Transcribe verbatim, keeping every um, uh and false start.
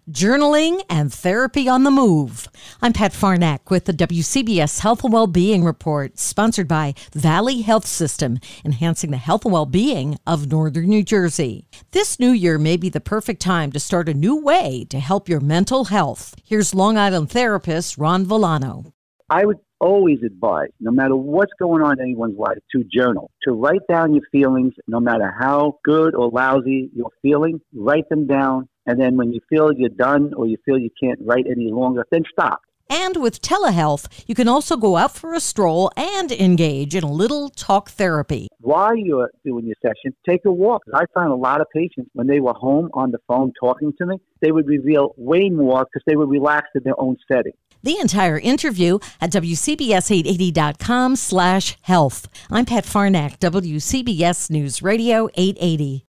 journaling, and therapy on the move. I'm Pat Farnack with the W C B S Health and Wellbeing Report, sponsored by Valley Health System, enhancing the health and well-being of Northern New Jersey. This new year may be the perfect time to start a new way to help your mental health. Here's Long Island therapist Ron Villano. I would always advise, no matter what's going on in anyone's life, to journal, to write down your feelings, no matter how good or lousy you're feeling, write them down. And then when you feel you're done or you feel you can't write any longer, then stop. And with telehealth, you can also go out for a stroll and engage in a little talk therapy. While you're doing your session, take a walk. I found a lot of patients, when they were home on the phone talking to me, they would reveal way more because they were relaxed in their own setting. The entire interview at W C B S eight eighty dot com slash health. I'm Pat Farnack, W C B S News Radio eight eighty.